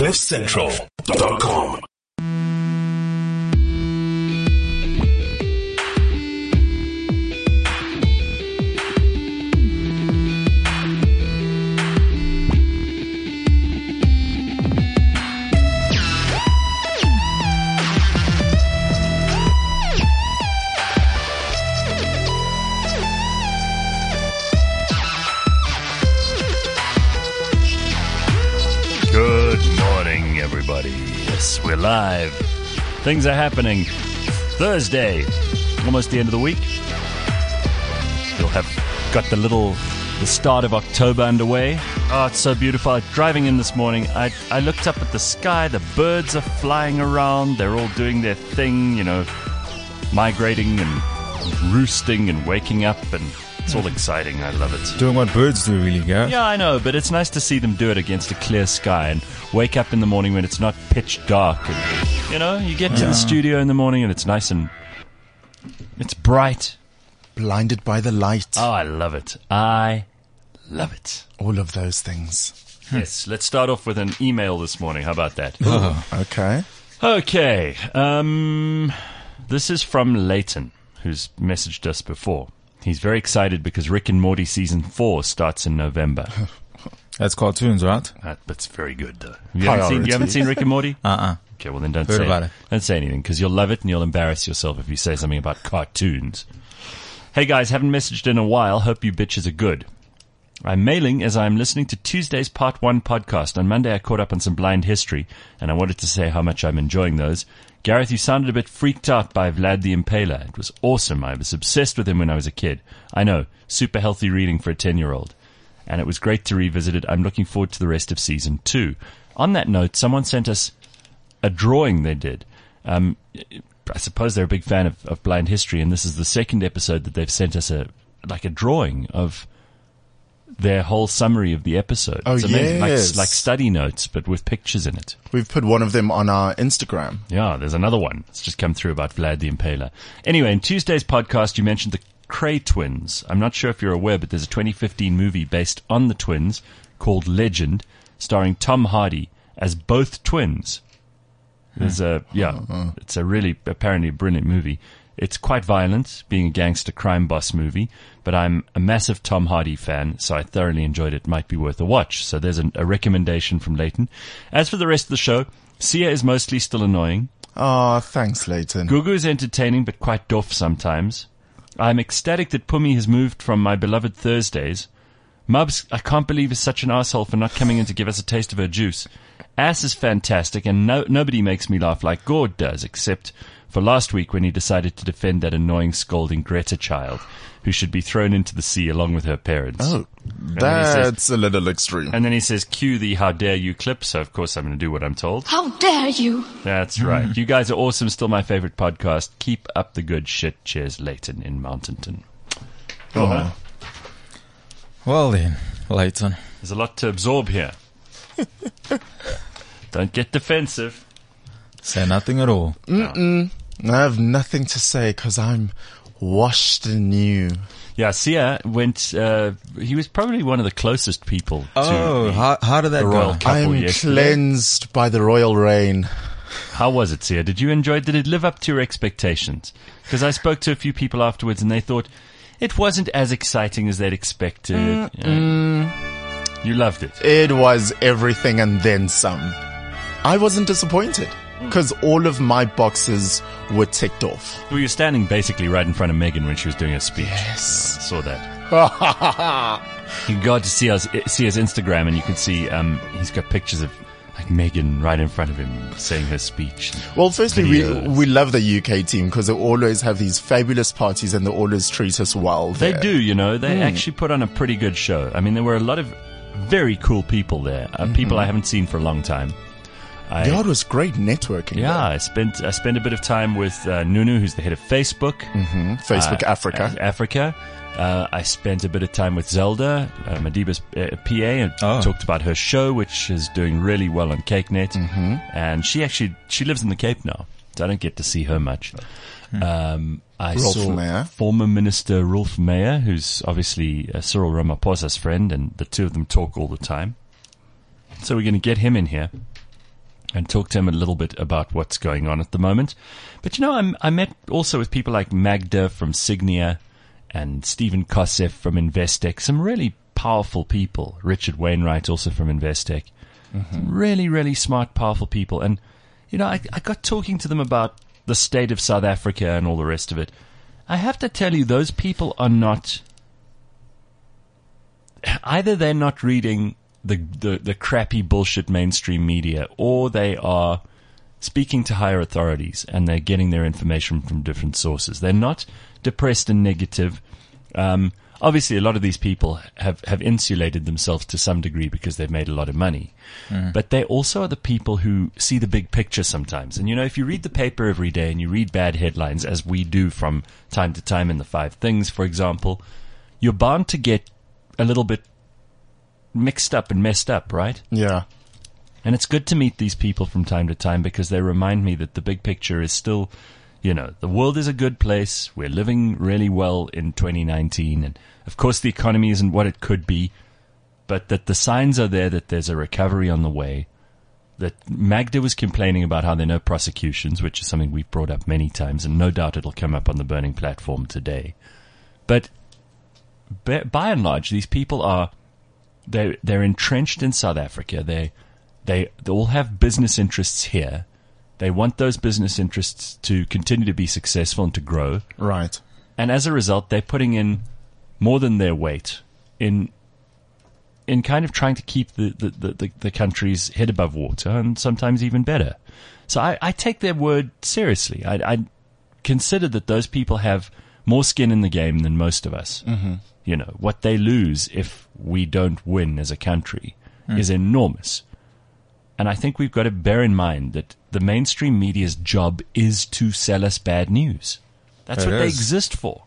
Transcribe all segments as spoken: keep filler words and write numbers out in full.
cliff central dot com. Yes, we're live. Things are happening. Thursday, almost the end of the week. You'll have got the little, the start of October underway. Oh, it's so beautiful. Driving in this morning, I, I looked up at the sky. The birds are flying around. They're all doing their thing, you know, migrating and roosting and waking up, and it's all exciting. I love it. Doing what birds do, really, Gareth. Yeah, I know, but it's nice to see them do it against a clear sky and wake up in the morning when it's not pitch dark. And, you know, you get to yeah. the studio in the morning and it's nice and it's bright. Blinded by the light. Oh, I love it. I love it. All of those things. Yes, let's start off with an email this morning. How about that? Oh, okay. Okay. Um, this is from Leighton, who's messaged us before. He's very excited because Rick and Morty season four starts in November. That's cartoons, right? That, that's very good, though. You haven't, seen, you haven't seen Rick and Morty? Uh-uh. Okay, well then don't Heard say about it. Don't say anything, because you'll love it and you'll embarrass yourself if you say something about cartoons. Hey guys, haven't messaged in a while. Hope you bitches are good. I'm mailing as I'm listening to Tuesday's Part one podcast. On Monday I caught up on some blind history, and I wanted to say how much I'm enjoying those. Gareth, you sounded a bit freaked out by Vlad the Impaler. It was awesome. I was obsessed with him when I was a kid. I know, super healthy reading for a ten-year-old. And it was great to revisit it. I'm looking forward to the rest of season two. On that note, someone sent us a drawing they did. Um, I suppose they're a big fan of, of blind history, and this is the second episode that they've sent us a like a drawing of their whole summary of the episode. Oh, it's amazing. yes. Like, like study notes, but with pictures in it. We've put one of them on our Instagram. Yeah, there's another one. It's just come through about Vlad the Impaler. Anyway, in Tuesday's podcast, you mentioned the Cray twins. I'm not sure if you're aware, but there's a twenty fifteen movie based on the twins called Legend, starring Tom Hardy as both twins. There's a, yeah, it's a really apparently brilliant movie. It's quite violent, being a gangster crime boss movie, but I'm a massive Tom Hardy fan, so I thoroughly enjoyed it. Might be worth a watch. So there's an, a recommendation from Leighton. As for the rest of the show, Sia is mostly still annoying. Oh, thanks, Leighton. Gugu is entertaining, but quite doff sometimes. I'm ecstatic that Pumi has moved from my beloved Thursdays. Mubs, I can't believe is such an asshole for not coming in to give us a taste of her juice. Ass is fantastic, and no, nobody makes me laugh like Gord does, except for last week when he decided to defend that annoying, scolding Greta child, who should be thrown into the sea along with her parents. Oh, that's says, a little extreme. And then he says, cue the how dare you clip, so of course I'm going to do what I'm told. How dare you? That's right. You guys are awesome, still my favorite podcast. Keep up the good shit. Cheers, Leighton in Mountainton. Oh. Huh? Well then, Leighton. There's a lot to absorb here. Don't get defensive. Say nothing at all. Mm-mm. I have nothing to say because I'm washed anew. Yeah, Sia went, uh, he was probably one of the closest people oh, to Oh, how, how did that the royal go? couple I'm yesterday. cleansed by the royal rain. How was it, Sia? Did you enjoy it? Did it live up to your expectations? Because I spoke to a few people afterwards and they thought it wasn't as exciting as they'd expected. Mm, You know. You loved it. It was everything and then some. I wasn't disappointed because all of my boxes were ticked off. Well, you're standing basically right in front of Meghan when she was doing her speech. Yes. I saw that. You can go to see his, see his Instagram and you can see um, he's got pictures of like Meghan right in front of him saying her speech. Well, firstly, we, videos. we love the U K team because they always have these fabulous parties and they always treat us well. They there. do, you know. They Mm. actually put on a pretty good show. I mean, there were a lot of very cool people there. Uh, Mm-hmm. People I haven't seen for a long time. I, Yeah, it was great networking. yeah, there. I spent I spent a bit of time with uh, Nunu, who's the head of Facebook. Mm-hmm. Facebook uh, Africa. A- Africa. Uh, I spent a bit of time with Zelda, uh, Madiba's uh, P A, and Oh. talked about her show, which is doing really well on CakeNet. Mm-hmm. And she actually she lives in the Cape now, so I don't get to see her much. Um, I Rolf saw Meyer. former Minister Rolf Meyer, who's obviously uh, Cyril Ramaphosa's friend, and the two of them talk all the time. So we're going to get him in here. and talk to him a little bit about what's going on at the moment. But, you know, I'm, I met also with people like Magda from Signia and Stephen Kosef from Investec, some really powerful people. Richard Wainwright also from Investec. Mm-hmm. Really, really smart, powerful people. And, you know, I, I got talking to them about the state of South Africa and all the rest of it. I have to tell you, those people are not... Either they're not reading the, the, the crappy bullshit mainstream media, or they are speaking to higher authorities and they're getting their information from different sources. They're not depressed and negative. Um, obviously, a lot of these people have, have insulated themselves to some degree because they've made a lot of money. Mm. But they also are the people who see the big picture sometimes. And, you know, if you read the paper every day and you read bad headlines, as we do from time to time in the Five Things, for example, you're bound to get a little bit mixed up and messed up, right? Yeah. And it's good to meet these people from time to time because they remind me that the big picture is still, you know, the world is a good place. We're living really well in twenty nineteen. And of course the economy isn't what it could be, but that the signs are there that there's a recovery on the way. That Magda was complaining about how there are no prosecutions, which is something we've brought up many times, and no doubt it'll come up on the Burning Platform today. But by and large, these people are, they're, they're entrenched in South Africa. They They, they all have business interests here. They want those business interests to continue to be successful and to grow. Right. And as a result, they're putting in more than their weight in in kind of trying to keep the, the, the, the, the country's head above water, and sometimes even better. So I, I take their word seriously. I, I consider that those people have more skin in the game than most of us. Mm-hmm. You know, what they lose if we don't win as a country mm. is enormous. And I think we've got to bear in mind that the mainstream media's job is to sell us bad news. That's It what they is. exist for.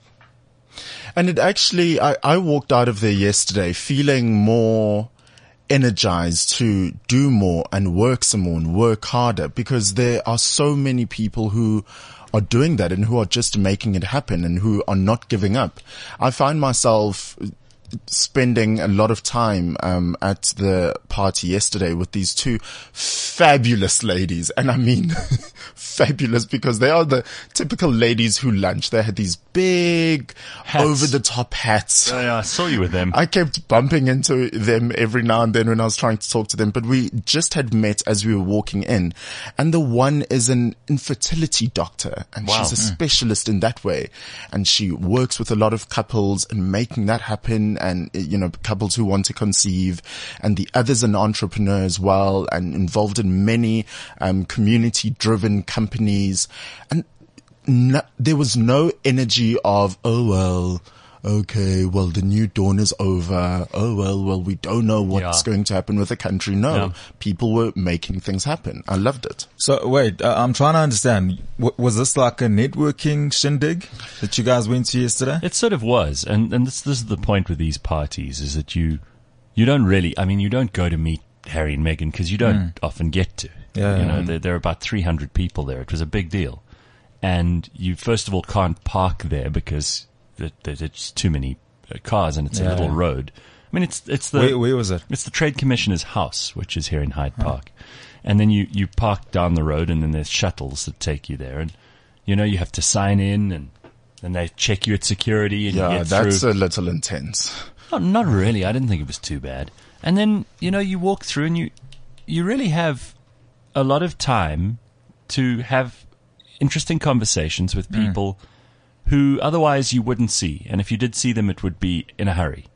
And it actually, I, I walked out of there yesterday feeling more energized to do more and work some more and work harder, because there are so many people who are doing that and who are just making it happen and who are not giving up. I find myself spending a lot of time um at the party yesterday with these two fabulous ladies, and I mean fabulous because they are the typical ladies who lunch. They had these big Hats. over the top hats. Oh, yeah, I saw you with them. I kept bumping into them every now and then when I was trying to talk to them, but we just had met as we were walking in, and the one is an infertility doctor, and Wow. she's a specialist in that way, and she works with a lot of couples and making that happen, and, you know, couples who want to conceive, and the other's an entrepreneur as well and involved in many um community driven companies, and no, there was no energy of, oh well, okay, well the new dawn is over, oh well, well we don't know what's Yeah. going to happen with the country. No, Yeah. people were making things happen. I loved it. So wait, uh, I'm trying to understand. W- was this like a networking shindig that you guys went to yesterday? It sort of was. And, and this, this is the point with these parties, is that you, you don't really, I mean, you don't go to meet Harry and Meghan because you don't often get to. Yeah, You yeah. know, there, there are about three hundred people there. It was a big deal. And you, first of all, can't park there because th- th- there's too many uh, cars and it's a Yeah, little yeah. road. I mean, it's, it's the, Where, where was it? it's the Trade Commissioner's house, which is here in Hyde Park. And then you, you park down the road and then there's shuttles that take you there. And, you know, you have to sign in and then they check you at security and you Yeah, get that's through. a little intense. No, not really. I didn't think it was too bad. And then, you know, you walk through and you, you really have a lot of time to have interesting conversations with people who otherwise you wouldn't see. And if you did see them, it would be in a hurry.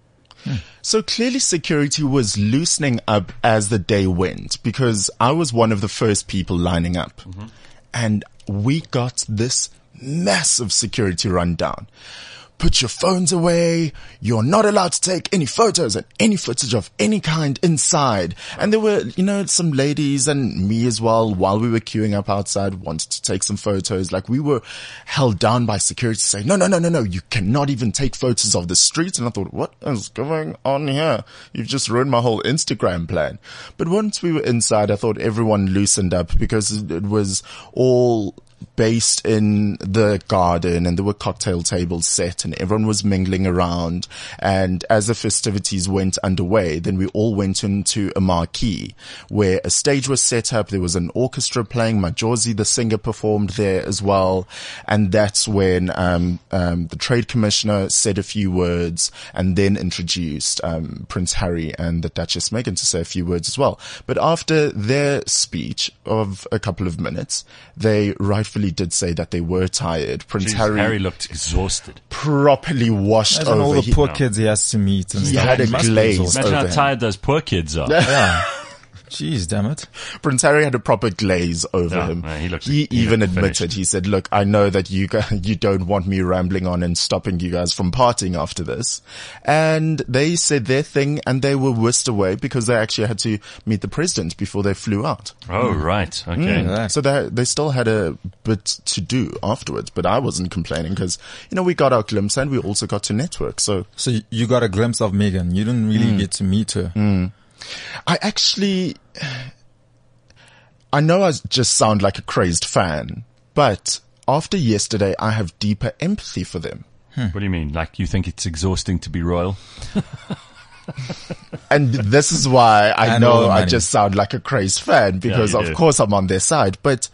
So clearly security was loosening up as the day went, because I was one of the first people lining up, mm-hmm. and we got this massive security rundown. Put your phones away. You're not allowed to take any photos and any footage of any kind inside. And there were, you know, some ladies and me as well, while we were queuing up outside, wanted to take some photos. Like, we were held down by security saying, no, no, no, no, no, you cannot even take photos of the streets. And I thought, what is going on here? You've just ruined my whole Instagram plan. But once we were inside, I thought everyone loosened up because it was all based in the garden, and there were cocktail tables set, and everyone was mingling around. And as the festivities went underway, then we all went into a marquee where a stage was set up. There was an orchestra playing. Majosi, the singer, performed there as well. And that's when um, um, the trade commissioner said a few words and then introduced um, Prince Harry and the Duchess Meghan to say a few words as well. But after their speech of a couple of minutes, they rightfully did say that they were tired. Prince Jeez, Harry, Harry looked exhausted. properly washed Imagine over. all the He- poor kids he has to meet. And He stuff. had a must be glaze. exhausting. Imagine how over him. tired those poor kids are. Yeah. Jeez, damn it. Prince Harry had a proper glaze over Yeah, him. no, he looked- he, he even looked admitted, finished. he said, look, I know that you guys, you don't want me rambling on and stopping you guys from partying after this. And they said their thing and they were whisked away because they actually had to meet the president before they flew out. Oh, right. Okay. Yeah. So they, they still had a bit to do afterwards, but I wasn't complaining because, you know, we got our glimpse and we also got to network. So So y- you got a glimpse of Meghan. You didn't really get to meet her. I actually, I know I just sound like a crazed fan, but after yesterday, I have deeper empathy for them. What do you mean? Like you think it's exhausting to be royal? And this is why I And all know the I money. just sound like a crazed fan because you of do. course I'm on their side, but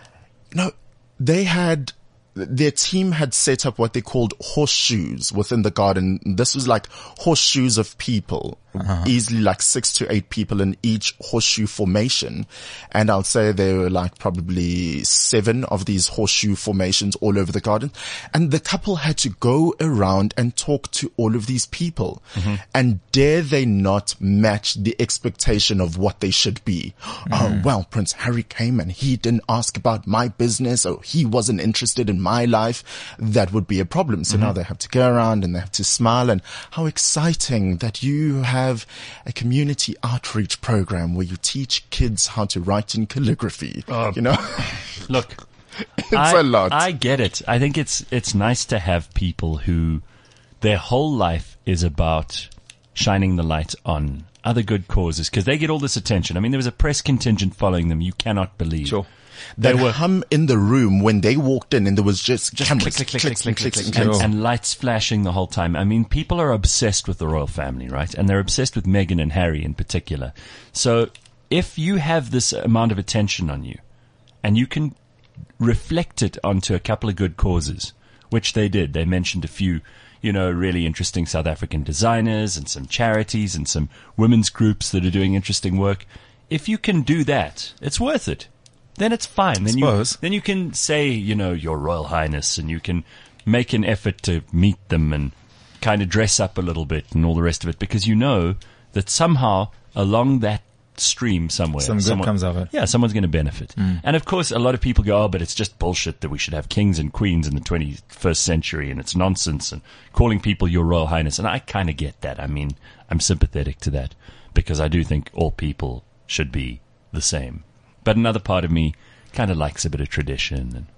no, they had, their team had set up what they called horseshoes within the garden. This was like horseshoes of people, easily like six to eight people in each horseshoe formation. And I'll say there were like probably seven of these horseshoe formations all over the garden. And the couple had to go around and talk to all of these people. And dare they not match the expectation of what they should be? Oh, well, Prince Harry came and he didn't ask about my business, or he wasn't interested in my life. That would be a problem. So now they have to go around and they have to smile. And how exciting that you have a community outreach program where you teach kids how to write in calligraphy. you know, Look, it's I, a lot. I get it. I think it's it's nice to have people who their whole life is about shining the light on other good causes because they get all this attention. I mean, there was a press contingent following them. You cannot believe. Sure. They They were were hum in the room when they walked in, and there was just, just cameras, click, click, click, click, click, click, click, and, click. and lights flashing the whole time. I mean, people are obsessed with the royal family, right? And they're obsessed with Meghan and Harry in particular. So if you have this amount of attention on you and you can reflect it onto a couple of good causes, which they did, they mentioned a few, you know, really interesting South African designers and some charities and some women's groups that are doing interesting work. If you can do that, it's worth it. Then it's fine. Then you, Suppose. then you can say, you know, Your Royal Highness, and you can make an effort to meet them and kind of dress up a little bit and all the rest of it, because you know that somehow along that stream somewhere, Some good someone- comes of it. Yeah, someone's going to benefit. And of course, a lot of people go, oh, but it's just bullshit that we should have kings and queens in the twenty-first century, and it's nonsense, and calling people Your Royal Highness. And I kind of get that. I mean, I'm sympathetic to that because I do think all people should be the same. But another part of me kind of likes a bit of tradition and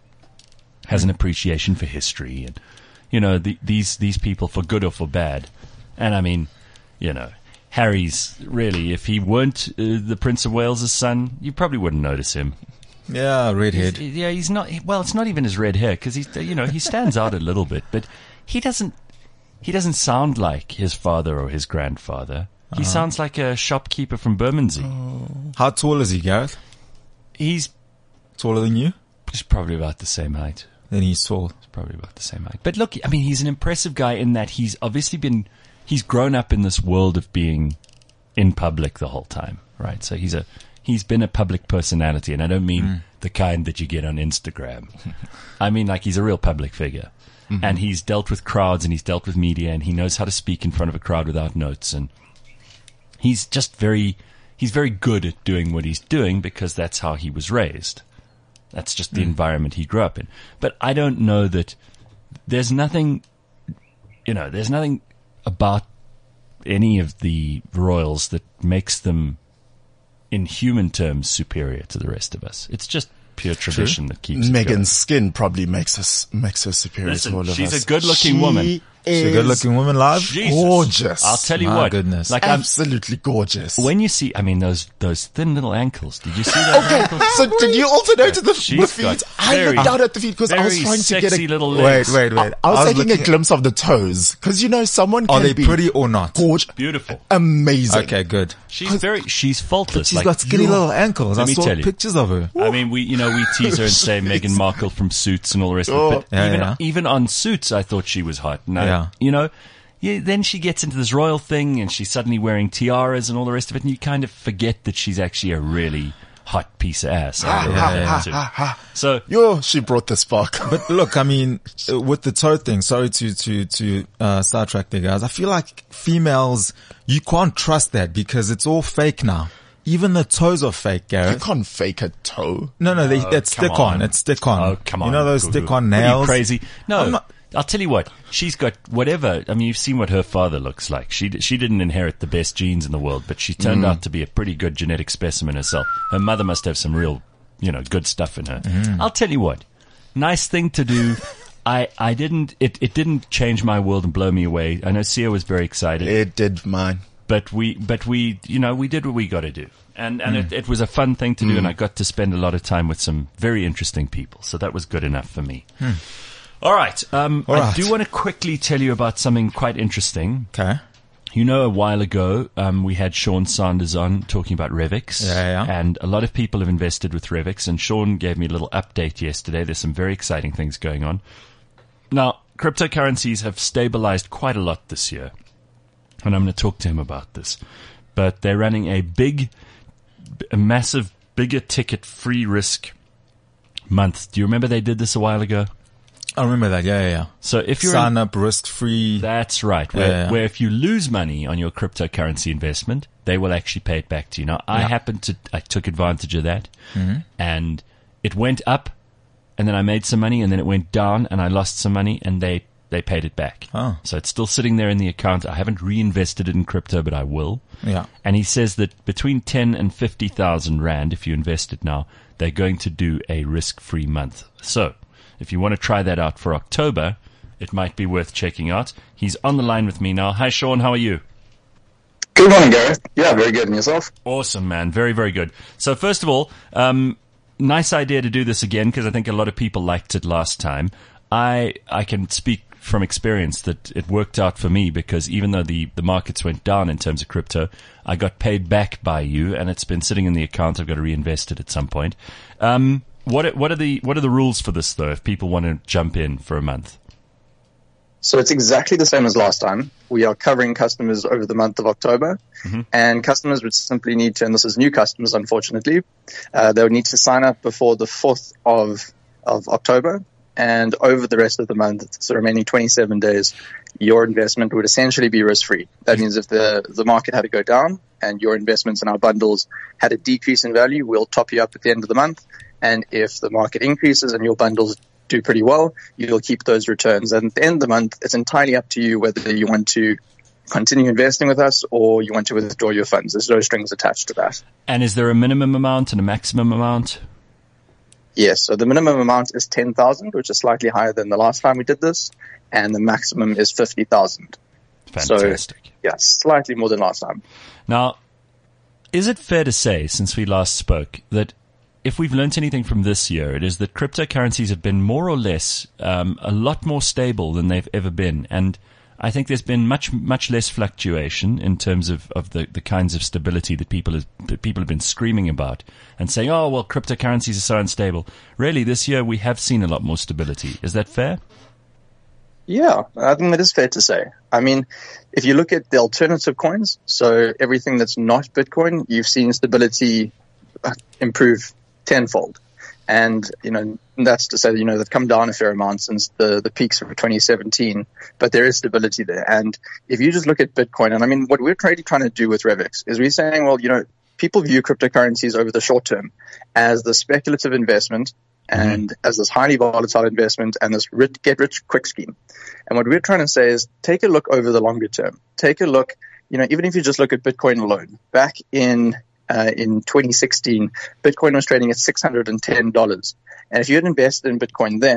has an appreciation for history and, you know, the, these these people, for good or for bad. And I mean, you know, Harry's really, if he weren't uh, the Prince of Wales' son, you probably wouldn't notice him. Yeah, redhead. He's- yeah, he's not. Well, it's not even his red hair because he's, you know, he stands out a little bit, but he doesn't. He doesn't sound like his father or his grandfather. He sounds like a shopkeeper from Bermondsey. How tall is he, Gareth? He's, Taller than you? he's probably about the same height. Then he's tall. Probably about the same height. But look, I mean, he's an impressive guy in that he's obviously been, he's grown up in this world of being in public the whole time, right? So he's a, he's been a public personality, and I don't mean Mm. the kind that you get on Instagram. I mean, like, he's a real public figure. Mm-hmm. And he's dealt with crowds, and he's dealt with media, and he knows how to speak in front of a crowd without notes. And he's just very, he's very good at doing what he's doing because that's how he was raised. That's just the environment he grew up in. But I don't know that there's nothing, you know, there's nothing about any of the royals that makes them, in human terms, superior to the rest of us. It's just pure tradition that keeps it going. Meghan's skin probably makes us makes her superior Listen, to all of she's us. a good-looking She woman. is a good-looking woman live. Jesus. gorgeous. I'll tell you My what. goodness. Like I'm, Absolutely gorgeous. when you see, I mean, those those thin little ankles. Did you see those Okay, ankles? so did you also notice the, She's the feet? got I very- looked down at the feet because I was very trying to get sexy a little Wait, legs. wait, wait. I was, I was taking looking a glimpse of the toes because you know someone Are can they be pretty or not? gorgeous, Beautiful. amazing. Okay, good. She's very, she's faultless. She's like, got skinny you- little ankles. Let I me saw tell you. pictures of her. I mean, we, you know, we tease her and say Meghan Markle from Suits and all the rest of it. But Yeah, even, yeah. even on Suits, I thought she was hot. No, Yeah. you know, yeah, then she gets into this royal thing and she's suddenly wearing tiaras and all the rest of it. And you kind of forget that she's actually a really hot piece of ass. I love yeah, that yeah. too. So, Yo, she brought the spark. But look, I mean, uh, with the toe thing, sorry to, to, to, uh, sidetrack there, guys. I feel like females, you can't trust that because it's all fake now. Even the toes are fake, You Gareth. can't fake a toe. No, no, they, Oh, it's come stick on. on. It's stick on. oh, come on. You know those Gugu. stick on What are you, nails? crazy? No. I'm not- I'll tell you what, she's got whatever. I mean, you've seen what her father looks like. She she didn't inherit the best genes in the world, but she turned out to be a pretty good genetic specimen herself. Her mother must have some real, you know, good stuff in her. I'll tell you what, nice thing to do. I, I didn't, it, it didn't change my world and blow me away. I know Sia was very excited, It did mine. but we, but we, you know, we did what we got to do. And, and it, it was a fun thing to do, and I got to spend a lot of time with some very interesting people. So that was good enough for me. All right. Um, All I right. do want to quickly tell you about something quite interesting. Okay. You know, a while ago, um, we had Sean Sanders on talking about Revix. Yeah, yeah. And a lot of people have invested with Revix, and Sean gave me a little update yesterday. There's some very exciting things going on. Now, cryptocurrencies have stabilized quite a lot this year, and I'm going to talk to him about this. But they're running a big, a massive, bigger ticket free risk month. Do you remember they did this a while ago? I remember that. Yeah, yeah, yeah. So if you're Sign in, up risk free. that's right, where, Yeah, yeah. where if you lose money on your cryptocurrency investment, they will actually pay it back to you. Now, I Yeah. happened to, I took advantage of that, and it went up, and then I made some money, and then it went down, and I lost some money, and they, they paid it back. Oh. So it's still sitting there in the account. I haven't reinvested it in crypto, but I will. Yeah. And he says that between ten and fifty thousand rand, if you invest it now, they're going to do a risk-free month. So, if you want to try that out for October, it might be worth checking out. He's on the line with me now. Hi, Sean. How are you? Good morning, Gareth. Yeah, very good. And yourself? Awesome, man. Very, very good. So, first of all, um, nice idea to do this again because I think a lot of people liked it last time. I I can speak from experience that it worked out for me because even though the, the markets went down in terms of crypto, I got paid back by you, and it's been sitting in the account. I've got to reinvest it at some point. Um, what are, what are the what are the rules for this though? If people want to jump in for a month, So it's exactly the same as last time. We are covering customers over the month of October, and customers would simply need to, and this is new customers, unfortunately, uh, they would need to sign up before the fourth of, of October, and over the rest of the month, so remaining twenty-seven days, your investment would essentially be risk-free. That means if the, the market had to go down and your investments in our bundles had a decrease in value, we'll top you up at the end of the month. And if the market increases and your bundles do pretty well, you'll keep those returns. And at the end of the month, it's entirely up to you whether you want to continue investing with us or you want to withdraw your funds. There's no strings attached to that. and is there a minimum amount and a maximum amount? Yes, so the minimum amount is ten thousand, which is slightly higher than the last time we did this, and the maximum is fifty thousand. Fantastic. Yeah, slightly more than last time. Now, is it fair to say, since we last spoke, that if we've learnt anything from this year, it is that cryptocurrencies have been more or less um, a lot more stable than they've ever been. And I think there's been much, much less fluctuation in terms of, of the, the kinds of stability that people, has, that people have been screaming about and saying, oh, well, cryptocurrencies are so unstable. Really, this year we have seen a lot more stability. Is that fair? Yeah, I think that is fair to say. I mean, if you look at the alternative coins, so everything that's not Bitcoin, you've seen stability uh, improve tenfold. And, you know, that's to say, you know, they've come down a fair amount since the, the peaks of twenty seventeen, but there is stability there. And if you just look at Bitcoin, and I mean, what we're really trying to do with Revix is we're saying, well, you know, people view cryptocurrencies over the short term as the speculative investment and as this highly volatile investment and this rich, get rich quick scheme. And what we're trying to say is take a look over the longer term. Take a look, you know, even if you just look at Bitcoin alone, back in uh, in twenty sixteen, Bitcoin was trading at six hundred ten dollars. And if you had invested in Bitcoin then,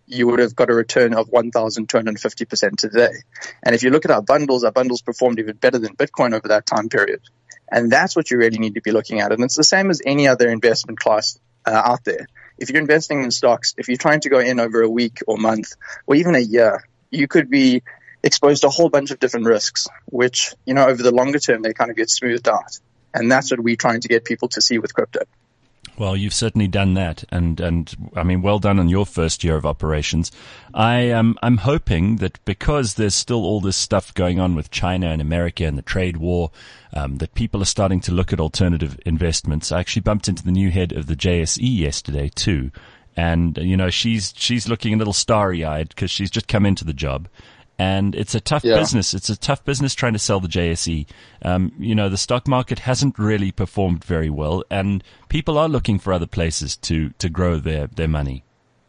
you would have got a return of one thousand two hundred fifty percent today. And if you look at our bundles, our bundles performed even better than Bitcoin over that time period. And that's what you really need to be looking at. And it's the same as any other investment class uh, out there. If you're investing in stocks, if you're trying to go in over a week or month or even a year, you could be exposed to a whole bunch of different risks, which, you know, over the longer term, they kind of get smoothed out. And that's what we're trying to get people to see with crypto. Well, you've certainly done that, and, and I mean, well done on your first year of operations. I am I'm hoping that because there's still all this stuff going on with China and America and the trade war, um, that people are starting to look at alternative investments. I actually bumped into the new head of the J S E yesterday too, and you know she's she's looking a little starry-eyed because she's just come into the job. And it's a tough yeah. business. It's a tough business trying to sell the J S E. Um, you know, the stock market hasn't really performed very well, and people are looking for other places to, to grow their, their money.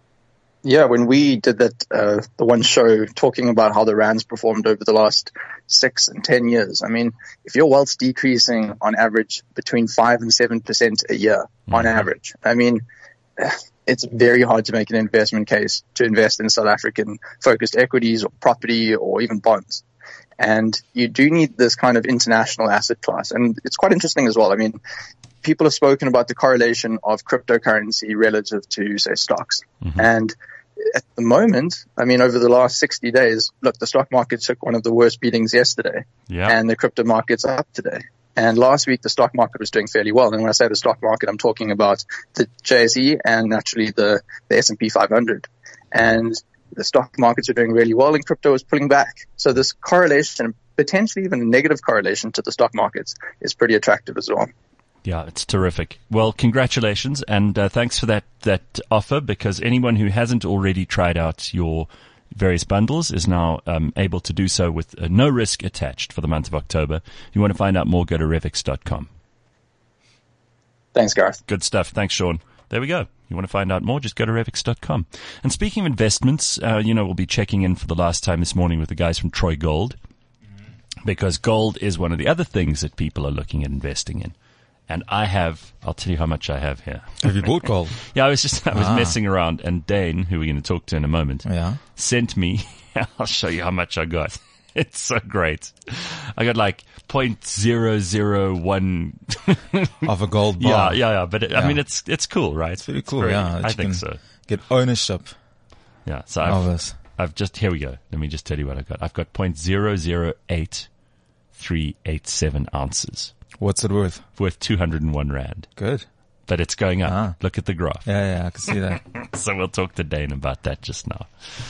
Yeah, when we did that, uh, the one show talking about how the rands performed over the last six and ten years, I mean, if your wealth's decreasing on average between five and seven percent a year mm-hmm. on average, I mean, it's very hard to make an investment case to invest in South African focused equities or property or even bonds. And you do need this kind of international asset class. And it's quite interesting as well. I mean, people have spoken about the correlation of cryptocurrency relative to, say, stocks. Mm-hmm. And at the moment, I mean, over the last sixty days, look, the stock market took one of the worst beatings yesterday. Yeah. And the crypto market's up today. And last week, the stock market was doing fairly well. And when I say the stock market, I'm talking about the J S E and naturally the, the S and P five hundred. And the stock markets are doing really well and crypto is pulling back. So this correlation, potentially even a negative correlation to the stock markets, is pretty attractive as well. Yeah, it's terrific. Well, congratulations. And uh, thanks for that, that offer, because anyone who hasn't already tried out your various bundles is now um, able to do so with uh, no risk attached for the month of October. If you want to find out more, go to revix dot com. Thanks, Gareth. Good stuff. Thanks, Sean. There we go. You want to find out more, just go to revix dot com. And speaking of investments, uh, you know, we'll be checking in for the last time this morning with the guys from Troy Gold, because gold is one of the other things that people are looking at investing in. And I have, I'll tell you how much I have here. Have you bought gold? Yeah, I was just, I was ah. messing around, and Dane, who we're going to talk to in a moment, yeah. sent me, I'll show you how much I got. It's so great. I got like zero point zero zero one of a gold bar. Yeah, yeah, yeah. But it, yeah. I mean, it's, it's cool, right? It's very cool. It's very, yeah. I think so. Get ownership. Yeah. So I've, I've just, here we go. Let me just tell you what I've got. I've got zero point zero zero eight three eight seven ounces. What's it worth? Worth two hundred one rand. Good. But it's going up. Ah. Look at the graph. Yeah, yeah, I can see that. So we'll talk to Dane about that just now.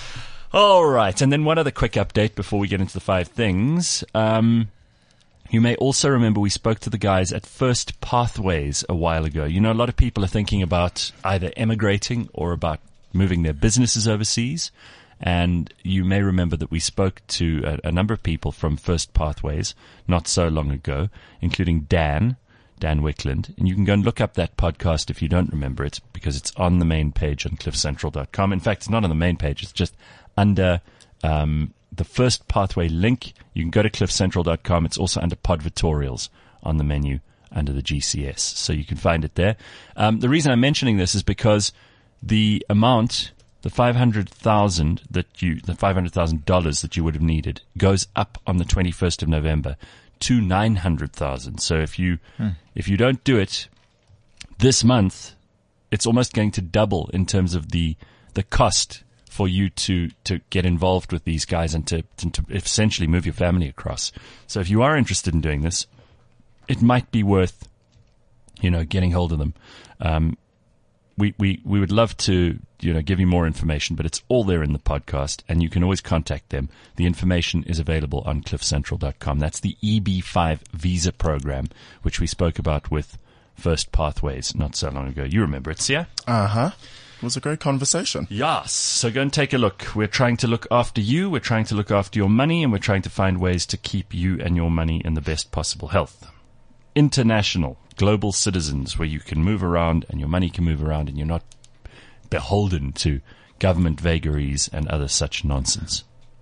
All right. And then one other quick update before we get into the five things. Um, you may also remember we spoke to the guys at First Pathways a while ago. You know, a lot of people are thinking about either emigrating or about moving their businesses overseas. And you may remember that we spoke to a, a number of people from First Pathways not so long ago, including Dan, Dan Wickland. And you can go and look up that podcast if you don't remember it, because it's on the main page on cliff central dot com. In fact, it's not on the main page. It's just under um, the First Pathway link. You can go to cliff central dot com. It's also under Podvitorials on the menu under the G C S. So you can find it there. Um, the reason I'm mentioning this is because the amount... The five hundred thousand that you, the five hundred thousand dollars that you would have needed goes up on the twenty-first of November to nine hundred thousand. So if you, hmm. if you don't do it this month, it's almost going to double in terms of the, the cost for you to, to get involved with these guys and to, to, to essentially move your family across. So if you are interested in doing this, it might be worth, you know, getting hold of them. Um, We, we, we would love to, you know, give you more information, but it's all there in the podcast, and you can always contact them. The information is available on cliff central dot com. That's the E B five visa program, which we spoke about with First Pathways not so long ago. You remember it, Sia? Uh-huh. It was a great conversation. Yes. So go and take a look. We're trying to look after you. We're trying to look after your money, and we're trying to find ways to keep you and your money in the best possible health. International. Global citizens, where you can move around and your money can move around and you're not beholden to government vagaries and other such nonsense.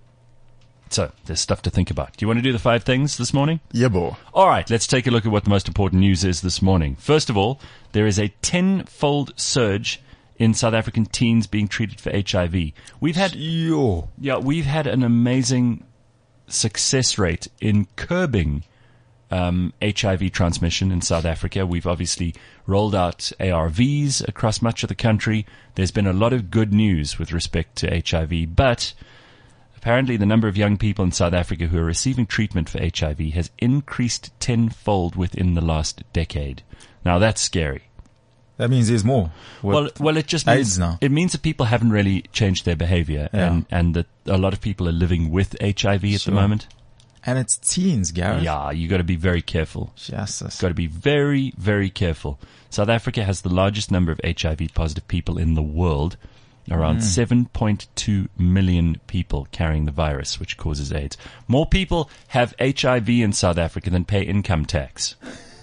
So there's stuff to think about. Do you want to do the five things this morning? Yeah, boy. All right, let's take a look at what the most important news is this morning. First of all, there is a tenfold surge in South African teens being treated for H I V. We've had, Yo. yeah, we've had an amazing success rate in curbing um, H I V transmission in South Africa. We've obviously rolled out A R Vs across much of the country. There's been a lot of good news with respect to H I V, but apparently the number of young people in South Africa who are receiving treatment for H I V has increased tenfold within the last decade. Now that's scary. That means there's more. With Well, well, it just AIDS means, now. it means that people haven't really changed their behavior, Yeah. and and that a lot of people are living with H I V at Sure. the moment. And it's teens, Gareth. Yeah, you got to be very careful. Jesus. Got to be very, very careful. South Africa has the largest number of H I V positive people in the world. Around seven point two million people carrying the virus, which causes AIDS. More people have H I V in South Africa than pay income tax.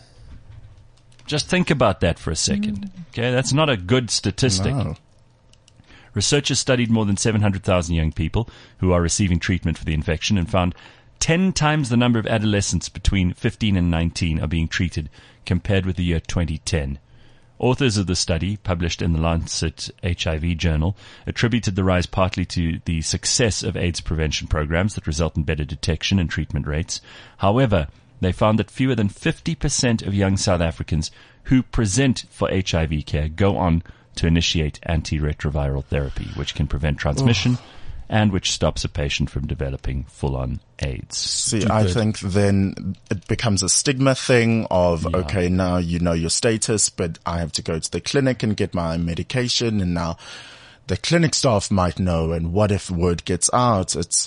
Just think about that for a second. Okay, that's not a good statistic. No. Researchers studied more than seven hundred thousand young people who are receiving treatment for the infection and found ten times the number of adolescents between fifteen and nineteen are being treated compared with the year twenty ten. Authors of the study, published in the Lancet H I V journal, attributed the rise partly to the success of AIDS prevention programs that result in better detection and treatment rates. However, they found that fewer than fifty percent of young South Africans who present for H I V care go on to initiate antiretroviral therapy, which can prevent transmission and which stops a patient from developing full-on AIDS. See, I think then it becomes a stigma thing of, Yeah. okay, now you know your status, but I have to go to the clinic and get my medication, and now the clinic staff might know, and what if word gets out? It's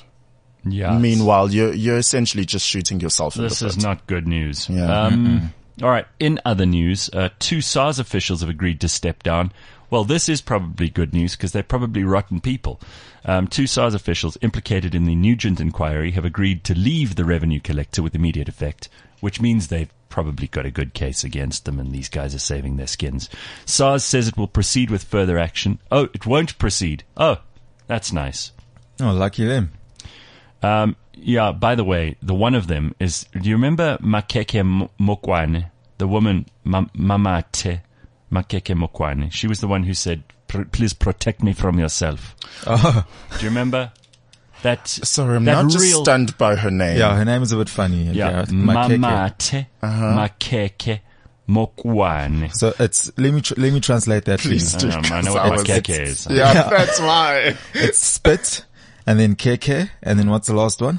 Yeah. meanwhile you're you're essentially just shooting yourself in This the is foot. not good news. Yeah. Um, all right. In other news, uh, two SARS officials have agreed to step down. Well, this is probably good news because they're probably rotten people. Um, two SARS officials implicated in the Nugent inquiry have agreed to leave the revenue collector with immediate effect, which means they've probably got a good case against them and these guys are saving their skins. SARS says it will proceed with further action. Oh, it won't proceed. Oh, that's nice. Oh, lucky them. Um, yeah, by the way, the one of them is, do you remember Makeke M- Mokwane? The woman, Ma- Mamate Makeke Mokwane. She was the one who said, "Pr- please protect me from yourself. Oh, Do you remember? That, Sorry, I'm that not just real, stunned by her name. yeah, her name is a bit funny. yeah, Gareth. Makeke. Mamate Makeke Mokwane. So it's, let me, tr- let me translate that Please for you. do. I know, I know because what I was- Makeke is. Yeah, Yeah. that's why. It's spit, and then keke, and then what's the last one?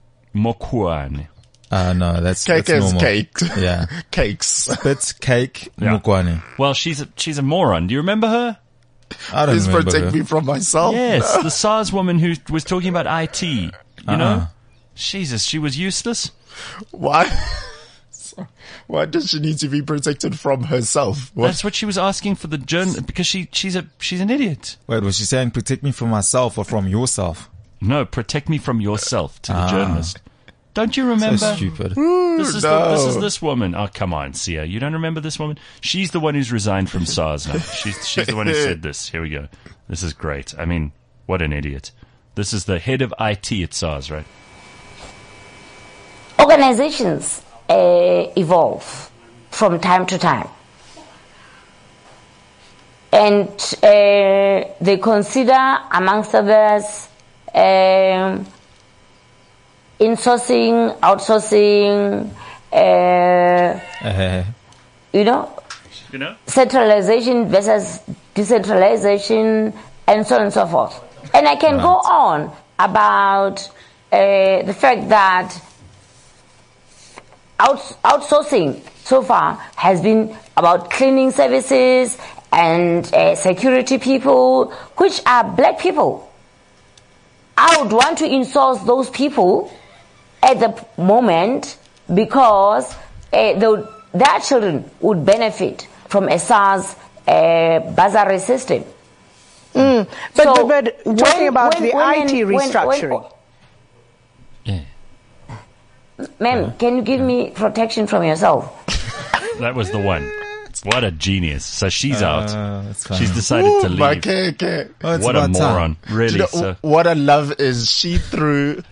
Mokwane. Uh, no, that's, Cake that's is normal. cake. Yeah. Cakes. Spit, cake, Yeah. mukwane. Well, she's a, she's a moron. Do you remember her? I don't Please remember protect her. me from myself. Yes, the SARS woman who was talking about I T. You know? Uh-uh. Jesus, she was useless. Why? So, why does she need to be protected from herself? What? That's what she was asking for the journal because she she's a she's an idiot. Wait, was she saying protect me from myself or from yourself? No, protect me from yourself to the Ah. journalist. Don't you remember? So stupid. This is no. the, this is this woman. Oh, come on, Sia. You don't remember this woman? She's the one who's resigned from SARS now. She's she's the one who said this. Here we go. This is great. I mean, what an idiot. This is the head of I T at SARS, right? Organizations uh, evolve from time to time. And uh, they consider, amongst others, um, insourcing, outsourcing, uh, Uh, you know, You know? centralization versus decentralization, and so on and so forth. And I can go on about uh, the fact that out, outsourcing so far has been about cleaning services and uh, security people, which are black people. I would want to insource those people at the moment because uh, they would, their children would benefit from a SARS uh, bursary system. But, So but, but talking when- about when the women- I T when- when- restructuring. Yeah. Ma'am, can you give me protection from yourself? That was the one. What a genius. So she's out. uh, that's fine. She's decided to My leave. cake. Oh, it's What a about time. moron. Really. Do you know, So, what I love is she threw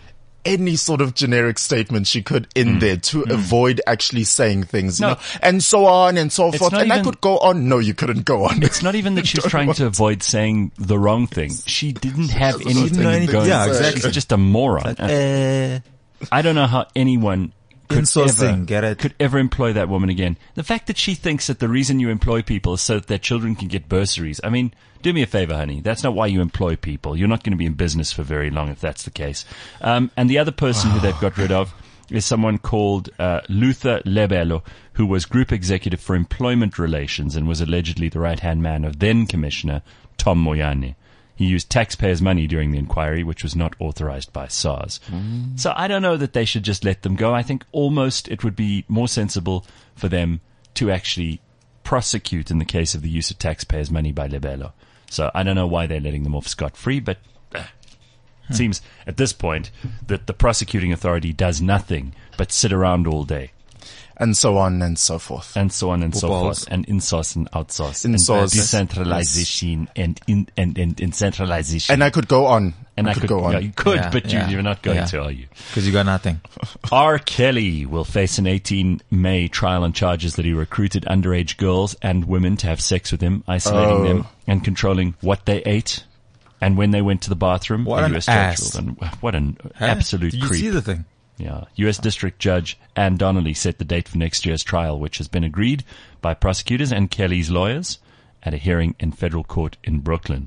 any sort of generic statement she could in mm. there to mm. avoid actually saying things, you no. know, and so on and so forth. And even, I could go on. No, you couldn't go on. It's not even that she was trying want. to avoid saying the wrong thing. She didn't have anything anything going. Yeah, exactly. She's just a moron. Like, uh, I don't know how anyone could ever, get it. could ever employ that woman again. The fact that she thinks that the reason you employ people is so that their children can get bursaries. I mean, do me a favor, honey. That's not why you employ people. You're not going to be in business for very long if that's the case. Um, and the other person who they've got rid of is someone called uh, Luther Lebelo, who was Group Executive for Employment Relations and was allegedly the right-hand man of then-Commissioner Tom Moyane. He used taxpayers' money during the inquiry, which was not authorized by SARS. Mm. So I don't know that they should just let them go. I think almost it would be more sensible for them to actually prosecute in the case of the use of taxpayers' money by Lebelo. So I don't know why they're letting them off scot-free, but uh, it hmm. seems at this point that the prosecuting authority does nothing but sit around all day. And so on and so forth. And so on and so forth. And in-source and outsource. In-source. And decentralization and, in, and, and, and centralization. And I could go on. And I, I could, could go on. Yeah, you could, yeah, but yeah, you, you're not going yeah. to, are you? Because you got nothing. R. Kelly will face an eighteen May trial on charges that he recruited underage girls and women to have sex with him, isolating oh. them and controlling what they ate and when they went to the bathroom. What an U S ass. And what an huh? absolute Did you creep. see the thing? Yeah. U S District Judge Ann Donnelly set the date for next year's trial, which has been agreed by prosecutors and Kelly's lawyers at a hearing in federal court in Brooklyn.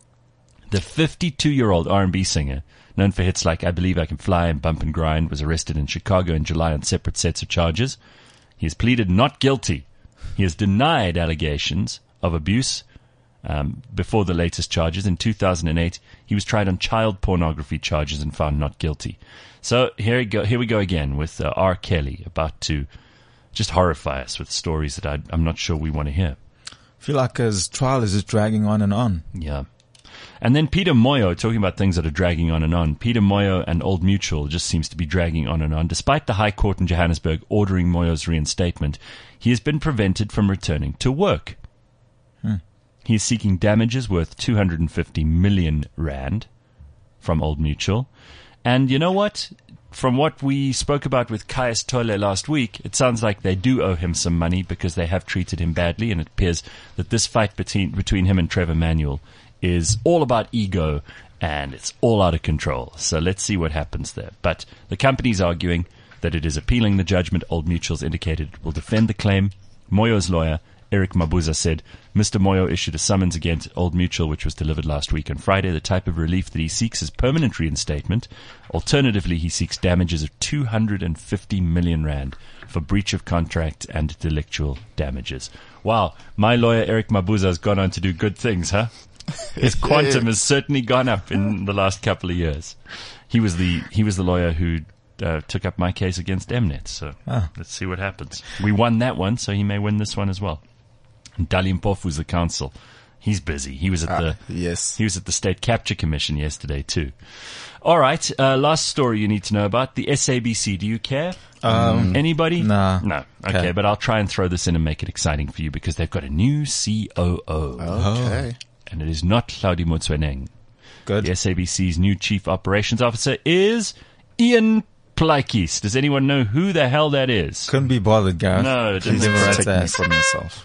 The fifty-two-year-old R and B singer, known for hits like I Believe I Can Fly and Bump and Grind, was arrested in Chicago in July on separate sets of charges. He has pleaded not guilty. He has denied allegations of abuse um, before the latest charges. In two thousand eight, he was tried on child pornography charges and found not guilty. So here we go, here we go again with uh, R. Kelly, about to just horrify us with stories that I, I'm not sure we want to hear. I feel like his trial is just dragging on and on. Yeah. And then Peter Moyo, talking about things that are dragging on and on. Peter Moyo and Old Mutual just seems to be dragging on and on. Despite the High Court in Johannesburg ordering Moyo's reinstatement, he has been prevented from returning to work. Hmm. He is seeking damages worth two hundred fifty million rand from Old Mutual. And you know what? From what we spoke about with Kais Tole last week, it sounds like they do owe him some money because they have treated him badly, and it appears that this fight between between him and Trevor Manuel is all about ego and it's all out of control. So let's see what happens there. But the company's arguing that it is appealing the judgment. Old Mutual's indicated it will defend the claim. Moyo's lawyer, Eric Mabuza, said Mister Moyo issued a summons against Old Mutual, which was delivered last week on Friday. The type of relief that he seeks is permanent reinstatement. Alternatively, he seeks damages of two hundred fifty million rand for breach of contract and delictual damages. Wow. My lawyer, Eric Mabuza, has gone on to do good things, huh? His quantum has certainly gone up in the last couple of years. He was the he was the lawyer who uh, took up my case against Mnet. So ah. let's see what happens. We won that one, so he may win this one as well. And Dali Mpofu's the counsel. He's busy. He was at ah, the yes. He was at the State Capture Commission yesterday too. All right, uh, last story you need to know about the S A B C. Do you care? Um, Anybody? Nah. No. Okay, okay, but I'll try and throw this in and make it exciting for you because they've got a new C O O. Okay. And it is not Hlaudi Motsoeneng. Good. The S A B C's new Chief Operations Officer is Ian Plaatjes. Does anyone know who the hell that is? Couldn't be bothered, Gareth. No, it didn't Please take me from myself.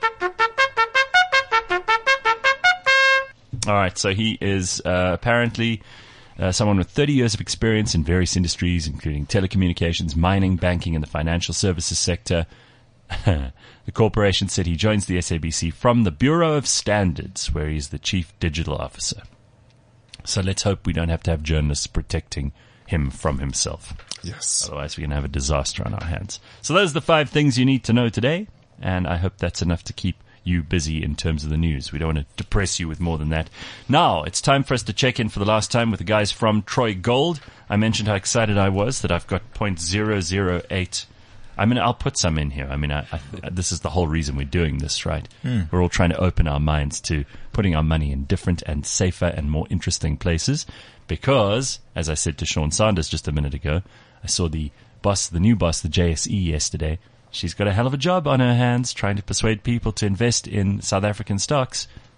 All right, so he is uh, apparently uh, someone with thirty years of experience in various industries, including telecommunications, mining, banking, and the financial services sector. The corporation said he joins the S A B C from the Bureau of Standards, where he's the Chief Digital Officer. So let's hope we don't have to have journalists protecting him from himself. Yes. Otherwise, we're going to have a disaster on our hands. So those are the five things you need to know today, and I hope that's enough to keep you busy in terms of the news. We don't want to depress you with more than that. Now, it's time for us to check in for the last time with the guys from Troy Gold. I mentioned how excited I was that I've got zero point zero zero eight. I mean, I'll put some in here. I mean, I, I, this is the whole reason we're doing this, right? Mm. We're all trying to open our minds to putting our money in different and safer and more interesting places because, as I said to Sean Sanders just a minute ago, I saw the boss, the new boss, the J S E yesterday. She's got a hell of a job on her hands trying to persuade people to invest in South African stocks.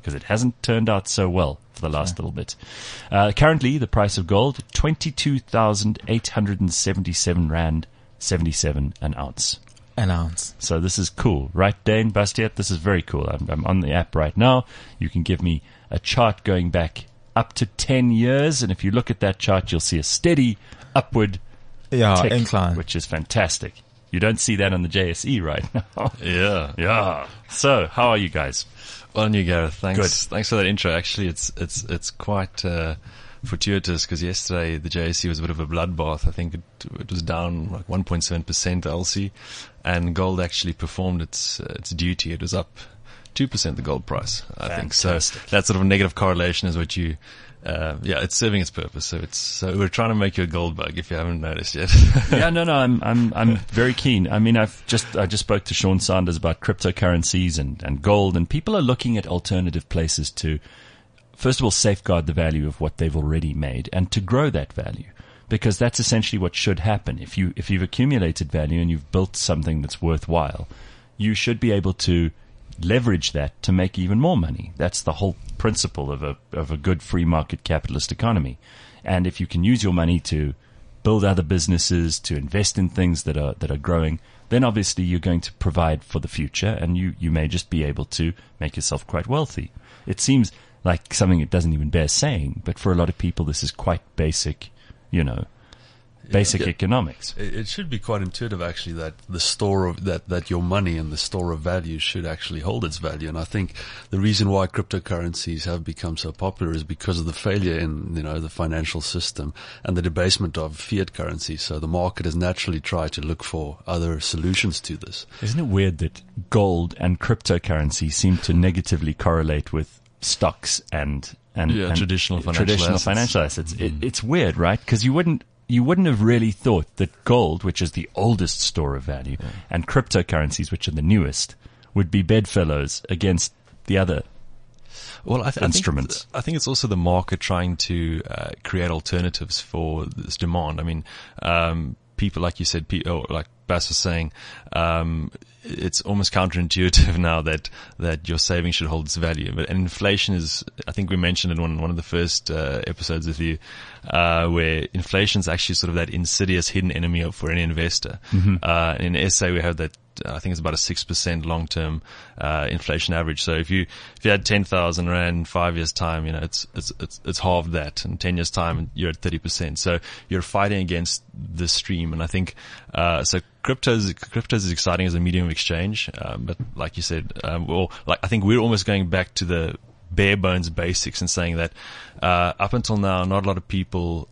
because it hasn't turned out so well for the last little bit. Uh, currently, the price of gold, twenty-two thousand eight hundred seventy-seven rand, seventy-seven an ounce. An ounce. So this is cool, right, Dane, Bastiat? This is very cool. I'm, I'm on the app right now. You can give me a chart going back up to ten years, and if you look at that chart, you'll see a steady upward Yeah, tick, incline. which is fantastic. You don't see that on the J S E right now. Yeah. Yeah. So, how are you guys? Well, and you, Gareth. Thanks. Good. Thanks for that intro. Actually, it's it's it's quite uh, fortuitous because yesterday the J S E was a bit of a bloodbath. I think it it was down like one point seven percent L C, and gold actually performed its uh, its duty. It was up two percent the gold price. I think so. That sort of negative correlation is what you. Uh, yeah, it's serving its purpose. So it's so we're trying to make you a gold bug if you haven't noticed yet. Yeah, no, no, I'm, I'm, I'm very keen. I mean, I've just, I just spoke to Sean Sanders about cryptocurrencies and, and gold, and people are looking at alternative places to, first of all, safeguard the value of what they've already made and to grow that value, because that's essentially what should happen. If you, if you've accumulated value and you've built something that's worthwhile, you should be able to leverage that to make even more money. That's the whole principle of a of a good free market capitalist economy. And if you can use your money to build other businesses, to invest in things that are that are growing, then obviously you're going to provide for the future, and you, you may just be able to make yourself quite wealthy. It seems like something that doesn't even bear saying, but for a lot of people this is quite basic, you know, basic Yeah. economics. It it should be quite intuitive, actually, that the store of that, that your money and the store of value should actually hold its value. And I think the reason why cryptocurrencies have become so popular is because of the failure in, you know, the financial system and the debasement of fiat currency. So the market has naturally tried to look for other solutions to this. Isn't it weird that gold and cryptocurrency seem to negatively correlate with stocks and and, Yeah, and traditional financial traditional assets. financial assets? It, it's weird, right? Because you wouldn't you wouldn't have really thought that gold, which is the oldest store of value, yeah. and cryptocurrencies, which are the newest, would be bedfellows against the other well, I th- instruments. I think, I think it's also the market trying to uh, create alternatives for this demand. I mean, um, people, like you said, pe- oh, like Bas was saying, um, it's almost counterintuitive now that, that your savings should hold its value. But and inflation is, I think we mentioned in one, one of the first uh, episodes with you, uh, where inflation is actually sort of that insidious hidden enemy of, for any investor. Mm-hmm. Uh, in S A we have that, I think it's about a six percent long-term, uh, inflation average. So if you, if you had ten thousand rand in five years time, you know, it's, it's, it's, it's halved that. In ten years time, you're at thirty percent. So you're fighting against the stream. And I think, uh, so cryptos, cryptos is exciting as a medium of exchange. Um, but like you said, um, well, like, I think we're almost going back to the bare bones basics and saying that, uh, up until now, not a lot of people,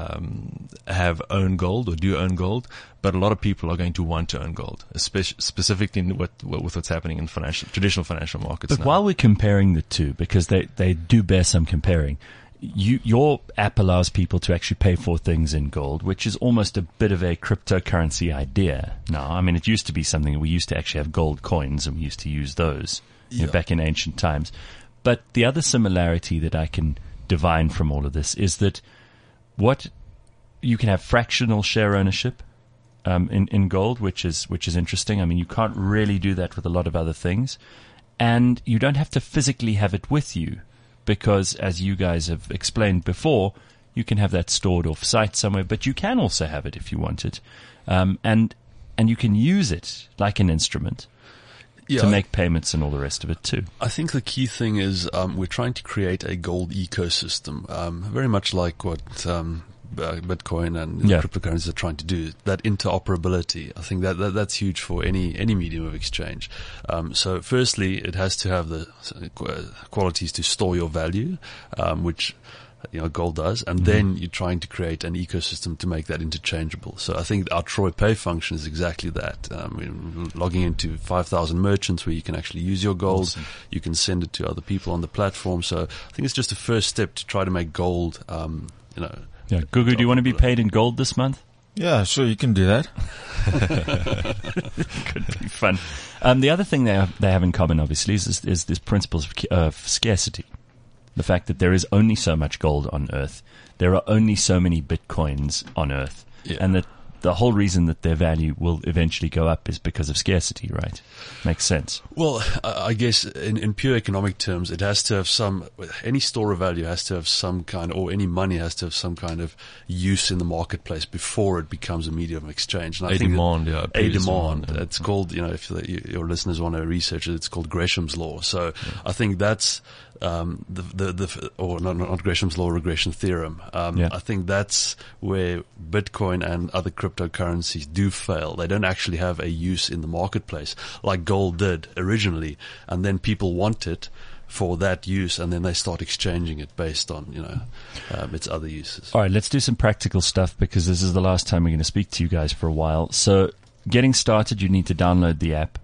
um, have owned gold or do own gold, but a lot of people are going to want to own gold, especially specifically in what, with what's happening in financial, traditional financial markets. But now. while we're comparing the two, because they, they do bear some comparing, you, your app allows people to actually pay for things in gold, which is almost a bit of a cryptocurrency idea now. I mean, it used to be something, we used to actually have gold coins and we used to use those you Yeah. know, back in ancient times. But the other similarity that I can divine from all of this is that what you can have fractional share ownership um, in in gold, which is which is interesting. I mean, you can't really do that with a lot of other things, and you don't have to physically have it with you because, as you guys have explained before, you can have that stored off site somewhere. But you can also have it if you want it, um, and and you can use it like an instrument. Yeah. To make payments and all the rest of it too. I think the key thing is um, we're trying to create a gold ecosystem, um, very much like what um, uh, Bitcoin and Yeah. cryptocurrencies are trying to do. That interoperability, I think that, that that's huge for any any medium of exchange. Um, so, firstly, it has to have the uh, qualities to store your value, um, which you know gold does, and mm-hmm. then you're trying to create an ecosystem to make that interchangeable. So I think our Troy Pay function is exactly that. Um, we're logging into five thousand merchants where you can actually use your gold. Awesome. You can send it to other people on the platform. So I think it's just a first step to try to make gold, um, you know. Yeah, Gugu, do you want to be paid in gold this month? Yeah, sure, you can do that. Could be fun. Um, the other thing they have, they have in common, obviously, is this, is this principles of, of scarcity. The fact that there is only so much gold on Earth, there are only so many bitcoins on Earth, yeah. and that the whole reason that their value will eventually go up is because of scarcity, right? Makes sense. Well, I I guess in, in pure economic terms, it has to have some, any store of value has to have some kind, or any money has to have some kind of use in the marketplace before it becomes a medium of exchange. And I A think demand, yeah, a previous demand. demand, yeah. It's called, you know, if the, your listeners want to research it, it's called Gresham's Law. So I think that's, um, the, the, the, or not, not Gresham's Law, regression theorem. Um, Yeah. I think that's where Bitcoin and other cryptocurrencies do fail. They don't actually have a use in the marketplace like gold did originally, and then people want it for that use, and then they start exchanging it based on, you know, um, its other uses. All right, let's do some practical stuff because this is the last time we're going to speak to you guys for a while. So getting started, you need to download the app.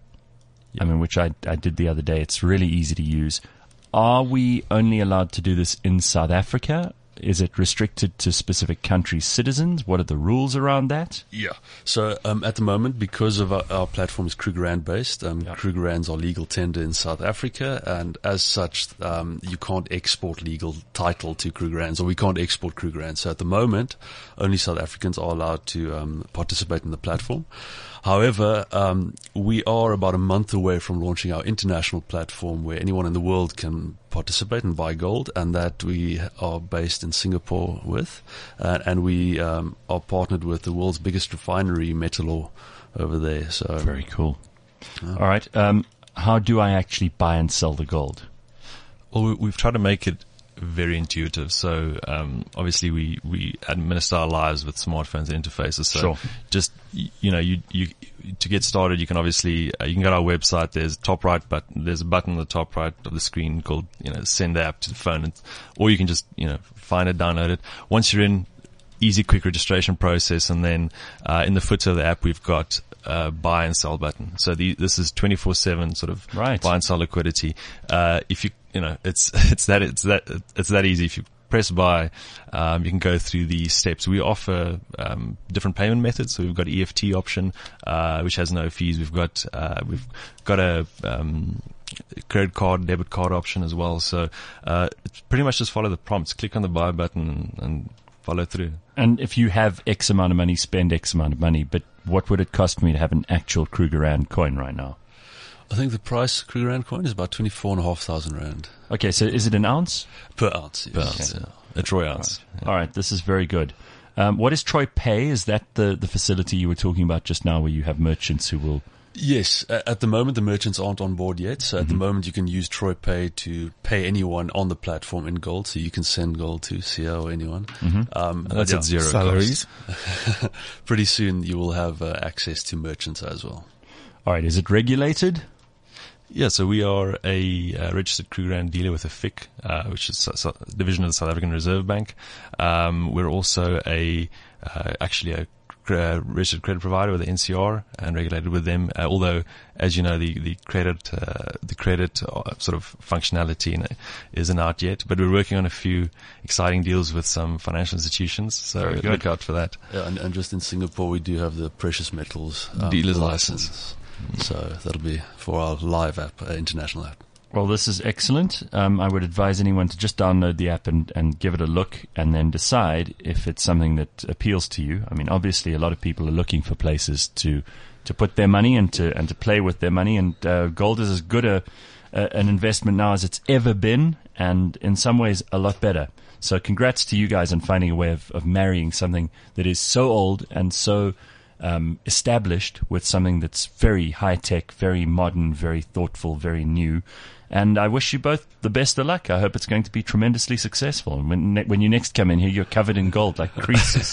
I mean, which I, I did the other day. It's really easy to use. Are we only allowed to do this in South Africa? Is it restricted to specific countries' citizens? What are the rules around that? Yeah. So um, at the moment, because of our, our platform is Krugerrand based, um, Yeah. Krugerrands are legal tender in South Africa, and as such, um, you can't export legal title to Krugerrands, or we can't export Krugerrands. So at the moment, only South Africans are allowed to um, participate in the platform. However, um, we are about a month away from launching our international platform where anyone in the world can participate and buy gold, and that we are based in Singapore with, uh, and we um, are partnered with the world's biggest refinery, Metalor, over there. So Very cool. All right. Um, how do I actually buy and sell the gold? Well, we- we've tried to make it very intuitive. So, um, obviously we, we administer our lives with smartphones and interfaces. So Sure. just, y- you know, you, you, to get started, you can obviously, uh, you can go to our website. There's top right button, there's a button on the top right of the screen called, you know, send the app to the phone. And, or you can just, you know, find it, download it. Once you're in, easy, quick registration process. And then, uh, in the footer of the app, we've got, uh, buy and sell button. So the, this is twenty-four seven sort of Right. buy and sell liquidity. Uh, if you, you know, it's, it's that, it's that, it's that easy. If you press buy, um, you can go through the steps. We offer, um, different payment methods. So we've got E F T option, uh, which has no fees. We've got, uh, we've got a, um, credit card, debit card option as well. So, uh, it's pretty much just follow the prompts, click on the buy button and, and follow through. And if you have X amount of money, spend X amount of money. But what would it cost me to have an actual Krugerrand coin right now? I think the price of Krugerrand coin is about twenty-four and a half thousand rand Okay, so is it an ounce? per ounce. Yes. Per ounce, yeah. A troy ounce. All right, this is very good. Um, what is Troy Pay? Is that the, the facility you were talking about just now where you have merchants who will... Yes, a- at the moment the merchants aren't on board yet. So at the moment you can use Troy Pay to pay anyone on the platform in gold. So you can send gold to Sia or anyone. Um, And that's but at zero Salaries. cost. Pretty soon you will have uh, access to merchants as well. All right, is it regulated? Yeah, so we are a uh, registered Krugerrand dealer with a F I C, uh, which is a division of the South African Reserve Bank. Um, we're also a uh, actually a uh, registered credit provider with the N C R and regulated with them. Uh, although, as you know, the the credit uh, the credit uh, sort of functionality isn't out yet. But we're working on a few exciting deals with some financial institutions. So Very good. look out for that. Yeah, and, and just in Singapore we do have the precious metals um, Dealer's license. So that'll be for our live app, uh, international app. Well, this is excellent. Um, I would advise anyone to just download the app and, and give it a look and then decide if it's something that appeals to you. I mean, obviously a lot of people are looking for places to, to put their money and to, and to play with their money. And, uh, gold is as good a, a, an investment now as it's ever been, and in some ways a lot better. So congrats to you guys on finding a way of, of marrying something that is so old and so, um, established with something that's very high tech, very modern, very thoughtful, very new. And I wish you both the best of luck. I hope it's going to be tremendously successful. And when, ne- when you next come in here, you're covered in gold like creases.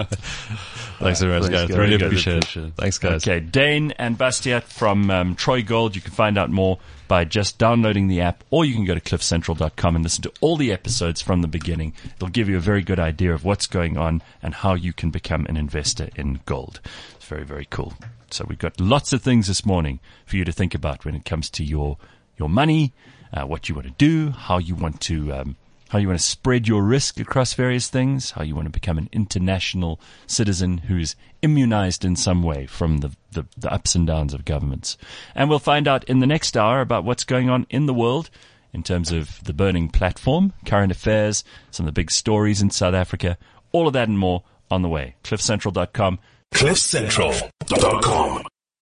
Thanks very much, Thanks, guys. guys. Really Good. appreciate it. Appreciate it. Thanks, guys. Okay, Dane and Bastiat from um, Troy Gold. You can find out more by just downloading the app, or you can go to cliff central dot com and listen to all the episodes from the beginning. It'll give you a very good idea of what's going on and how you can become an investor in gold. It's very, very cool. So we've got lots of things this morning for you to think about when it comes to your your money, uh, what you want to do, how you want to um, how you want to spread your risk across various things, how you want to become an international citizen who's immunized in some way from the, the, the ups and downs of governments. And we'll find out in the next hour about what's going on in the world in terms of the burning platform, current affairs, some of the big stories in South Africa, all of that and more on the way. cliff central dot com. cliff central dot com